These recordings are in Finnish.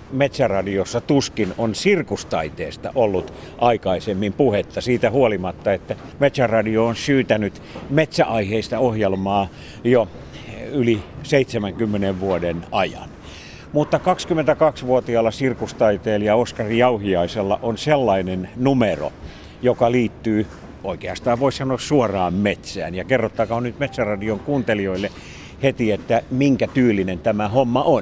Metsäradiossa tuskin on sirkustaiteesta ollut aikaisemmin puhetta siitä huolimatta, että Metsäradio on syytänyt metsäaiheista ohjelmaa jo yli 70 vuoden ajan. Mutta 22-vuotiaalla sirkustaiteilija Oskari Jauhiaisella on sellainen numero, joka liittyy oikeastaan voisi sanoa suoraan metsään. Ja kerrottakaa nyt Metsäradion kuuntelijoille heti, että minkä tyylinen tämä homma on.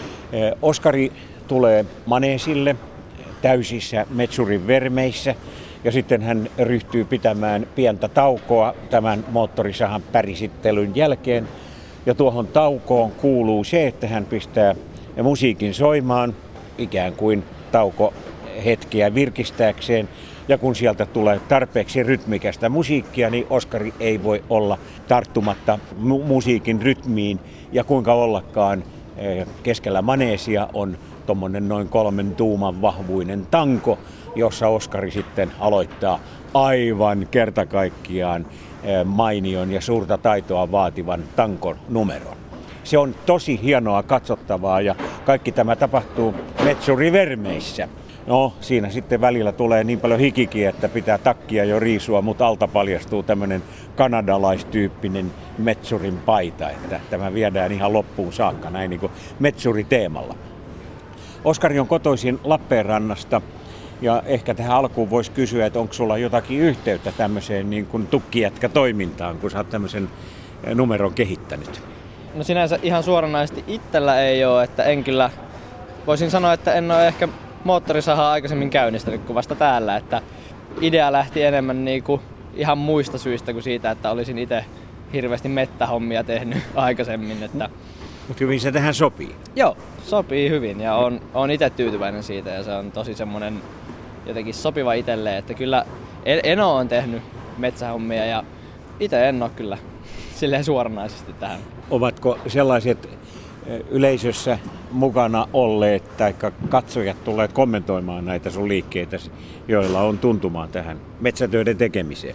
Oskari tulee maneesille täysissä metsurin vermeissä ja sitten hän ryhtyy pitämään pientä taukoa tämän moottorisahan pärisittelyn jälkeen. Ja tuohon taukoon kuuluu se, että hän pistää musiikin soimaan ikään kuin tauko hetkeä virkistääkseen. Ja kun sieltä tulee tarpeeksi rytmikästä musiikkia, niin Oskari ei voi olla tarttumatta musiikin rytmiin. Ja kuinka ollakaan keskellä maneesia on tommonen noin 3 tuuman vahvuinen tanko, jossa Oskari sitten aloittaa aivan kertakaikkiaan mainion ja suurta taitoa vaativan tankon numeron. Se on tosi hienoa katsottavaa ja kaikki tämä tapahtuu metsurivermeissä. No, siinä sitten välillä tulee niin paljon hikikin, että pitää takkia jo riisua, mutta alta paljastuu tämmöinen kanadalaistyyppinen metsurin paita, että tämä viedään ihan loppuun saakka näin niin kuin metsuriteemalla. Oskari on kotoisin Lappeenrannasta ja ehkä tähän alkuun voisi kysyä, että onko sulla jotakin yhteyttä tämmöiseen niin kuin tukkijätkä-toimintaan, kun sä oot tämmöisen numeron kehittänyt? No sinänsä ihan suoranaisesti itsellä ei ole, että en kyllä, voisin sanoa, että en ole ehkä moottorisahaa aikaisemmin käynnistänyt kuin vasta täällä, että idea lähti enemmän niinku ihan muista syistä kuin siitä, että olisin itse hirveästi mettähommia tehnyt aikaisemmin. Että mutta hyvin se tähän sopii. Joo, sopii hyvin ja on itse tyytyväinen siitä ja se on tosi semmoinen jotenkin sopiva itselleen, että kyllä Eno on tehnyt metsähommia ja itse en ole kyllä silleen suoranaisesti tähän. Ovatko sellaiset yleisössä mukana olleet tai katsojat tulleet kommentoimaan näitä sun liikkeitä, joilla on tuntumaan tähän metsätöiden tekemiseen?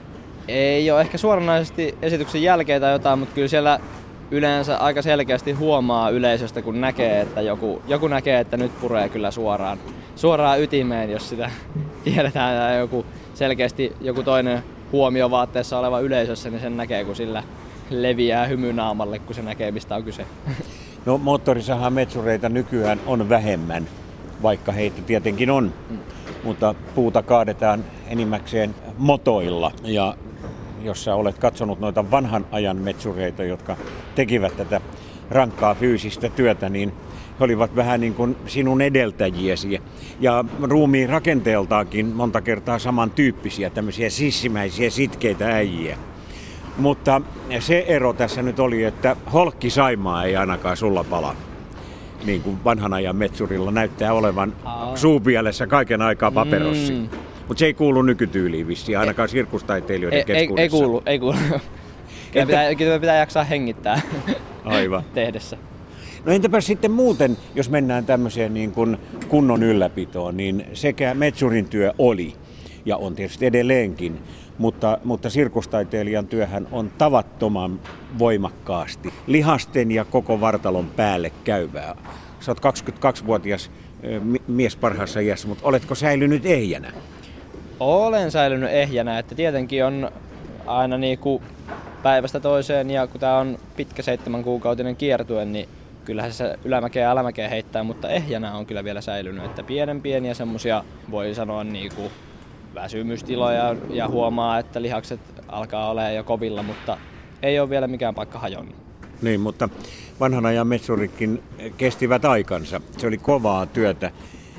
Ei ole ehkä suoranaisesti esityksen jälkeen tai jotain, mutta kyllä siellä yleensä aika selkeästi huomaa yleisöstä, kun näkee, että joku näkee, että nyt puree kyllä suoraan ytimeen, jos sitä tiedetään, ja selkeästi joku toinen huomiovaatteessa oleva yleisössä, niin sen näkee, kun sillä leviää hymy naamalle, kun se näkee, mistä on kyse. No, moottorisahan metsureita nykyään on vähemmän, vaikka heitä tietenkin on, mutta puuta kaadetaan enimmäkseen motoilla. Ja jos sä olet katsonut noita vanhan ajan metsureita, jotka tekivät tätä rankkaa fyysistä työtä, niin he olivat vähän niin kuin sinun edeltäjiesi. Ja ruumiin rakenteeltaankin monta kertaa samantyyppisiä, tämmöisiä sissimäisiä, sitkeitä äijiä. Mutta se ero tässä nyt oli, että holkkisaimaa ei ainakaan sulla pala. Niin kuin vanhan ajan metsurilla näyttää olevan suupielessä kaiken aikaa paperossi. Mutta se ei kuulu nykytyyliin vissiin, ainakaan sirkustaiteilijoiden keskuudessa. Ei kuulu. Kyllä pitää jaksaa hengittää aivan tehdessä. No entäpä sitten muuten, jos mennään tämmöiseen niin kuin kunnon ylläpitoon, niin sekä metsurin työ oli ja on tietysti edelleenkin, mutta sirkustaiteilijan työhän on tavattoman voimakkaasti lihasten ja koko vartalon päälle käyvää. Sä oot 22-vuotias mies parhaassa iässä, mutta oletko säilynyt ehjänä? Olen säilynyt ehjänä, että tietenkin on aina niinku päivästä toiseen ja kun tää on pitkä 7-kuukautinen kiertue, niin kyllähän se ylämäkeä ja alamäkeä heittää, mutta ehjänä on kyllä vielä säilynyt, että pieniä semmosia voi sanoa niinku väsymystiloja ja huomaa, että lihakset alkaa olemaan jo kovilla, mutta ei ole vielä mikään paikka hajonnut. Niin, mutta vanhan ajan metsurikin kestivät aikansa. Se oli kovaa työtä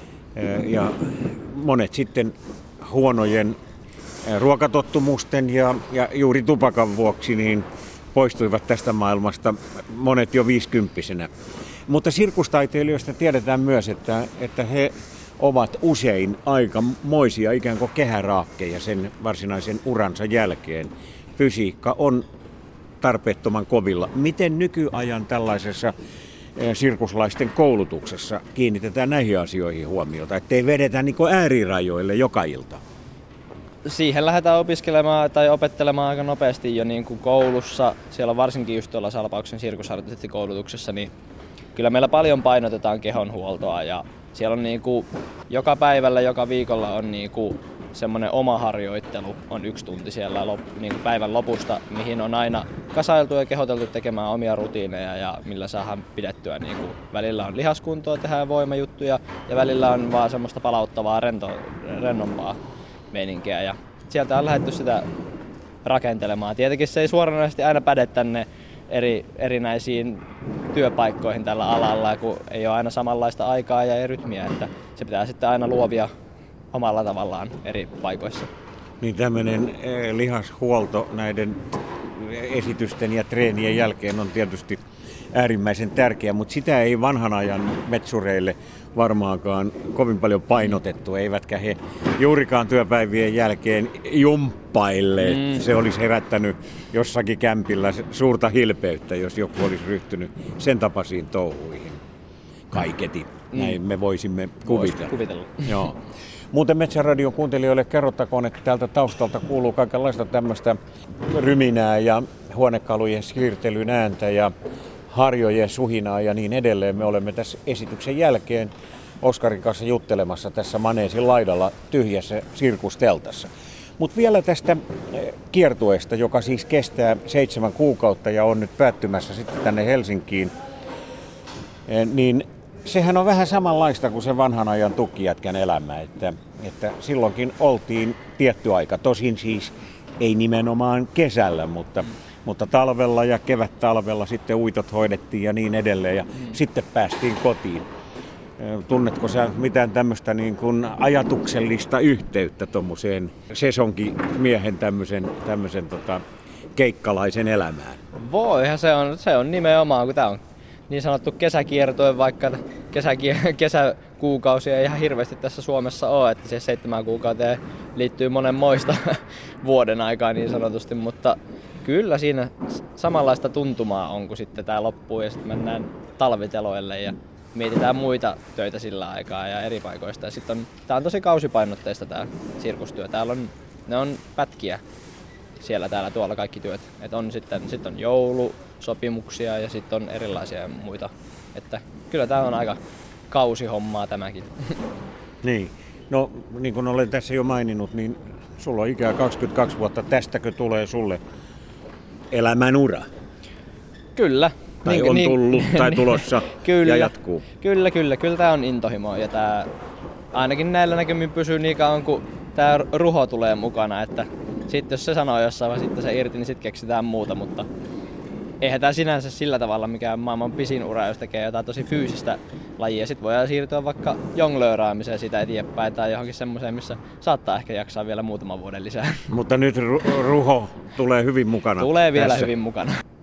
ja monet sitten huonojen ruokatottumusten ja juuri tupakan vuoksi niin poistuivat tästä maailmasta, monet jo 50-vuotiaana. Mutta sirkustaiteilijoista tiedetään myös, että he ovat usein aikamoisia ikään kuin kehäraakkeja sen varsinaisen uransa jälkeen. Fysiikka on tarpeettoman kovilla. Miten nykyajan tällaisessa sirkuslaisten koulutuksessa kiinnitetään näihin asioihin huomiota, ettei vedetä niin kuin äärirajoille joka ilta? Siihen lähdetään opiskelemaan tai opettelemaan aika nopeasti jo niin kuin koulussa. Siellä on varsinkin just tuolla Salpauksen sirkusartistikoulutuksessa, niin kyllä meillä paljon painotetaan kehonhuoltoa ja siellä on niinku, joka päivällä, joka viikolla on niinku semmoinen oma harjoittelu, on 1 tunti siellä niinku päivän lopusta, mihin on aina kasailtu ja kehoteltu tekemään omia rutiineja ja millä saadaan pidettyä. Niinku, välillä on lihaskuntoa, tehdään voimajuttuja ja välillä on vaan semmoista palauttavaa, rennompaa meininkiä. Ja sieltä on lähdetty sitä rakentelemaan. Tietenkin se ei suoranaisesti aina päde tänne erinäisiin työpaikkoihin tällä alalla, kun ei ole aina samanlaista aikaa ja rytmiä, että se pitää sitten aina luovia omalla tavallaan eri paikoissa. Niin tämmöinen lihashuolto näiden esitysten ja treenien jälkeen on tietysti äärimmäisen tärkeä, mutta sitä ei vanhan ajan metsureille varmaankaan kovin paljon painotettu, eivätkä he juurikaan työpäivien jälkeen jumppailleet. Se olisi herättänyt jossakin kämpillä suurta hilpeyttä, jos joku olisi ryhtynyt sen tapaisiin touhuihin. Kaiketi, näin me voisimme kuvitella. Joo. Muuten Metsäradion kuuntelijoille kerrottakoon, että täältä taustalta kuuluu kaikenlaista tämmöistä ryminää ja huonekalujen siirtelyn ääntä ja harjojen suhinaa ja niin edelleen. Me olemme tässä esityksen jälkeen Oskarin kanssa juttelemassa tässä maneesin laidalla tyhjässä sirkusteltassa. Mutta vielä tästä kiertueesta, joka siis kestää 7 kuukautta ja on nyt päättymässä sitten tänne Helsinkiin, niin sehän on vähän samanlaista kuin se vanhan ajan tukkijätkän elämä, että silloinkin oltiin tietty aika, tosin siis ei nimenomaan kesällä, mutta talvella ja kevättalvella sitten uitot hoidettiin ja niin edelleen ja sitten päästiin kotiin. Tunnetko sä mitään tämmöistä niin kuin ajatuksellista yhteyttä tuommoiseen sesonkimiehen tämmöisen keikkalaisen elämään? Voihan se on nimenomaan, kun tää on niin sanottu kesäkiertue, vaikka kesäkuukausia ei ihan hirveästi tässä Suomessa ole, että se 7 kuukauteen liittyy monenmoista vuoden aikaa niin sanotusti, mutta kyllä siinä samanlaista tuntumaa on, kun sitten tää loppuu ja sitten mennään talviteloille ja mietitään muita töitä sillä aikaa ja eri paikoista. Ja tää on tosi kausipainotteista tää sirkustyö. Ne on pätkiä siellä täällä tuolla kaikki työt. Et on sitten on joulusopimuksia ja sitten on erilaisia muita. Että kyllä tää on aika kausihommaa tämäkin. Niin. No niin kuin olen tässä jo maininnut, niin sulla on ikää 22 vuotta. Tästäkö tulee sulle elämänura? Kyllä. Tai on tullut tai tulossa kyllä, ja jatkuu. Kyllä tää on intohimo ja tää ainakin näillä näkymin pysyy niin kauan kun tää ruho tulee mukana, että sitten jos se sanoo jossain vai sitten se irti, niin sitten keksitään muuta, mutta eihän tää sinänsä sillä tavalla mikään maailman pisin ura, jos tekee jotain tosi fyysistä lajia. Sitten voidaan siirtyä vaikka jonglööraamiseen sitä eteenpäin tai johonkin semmoiseen, missä saattaa ehkä jaksaa vielä muutaman vuoden lisää. Mutta nyt ruho tulee hyvin mukana. Tulee vielä tässä. hyvin mukana.